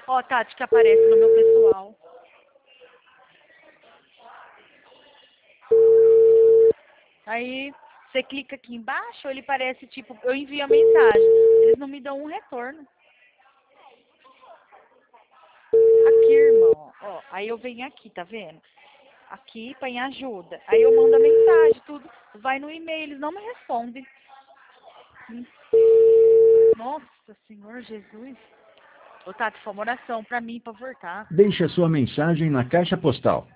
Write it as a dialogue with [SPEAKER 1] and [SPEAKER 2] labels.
[SPEAKER 1] Ó, Tati, que aparece no meu pessoal. Aí você clica aqui embaixo, ele parece tipo, eu envio a mensagem. Eles não me dão um retorno. Aqui, irmão, ó. Aí eu venho aqui, tá vendo? Aqui para em ajuda. Aí eu mando a mensagem, tudo. Vai no e-mail, eles não me respondem. Nossa, Senhor Jesus. Ô, Tati, foi uma oração pra mim, pra voltar.
[SPEAKER 2] Deixe a sua mensagem na caixa postal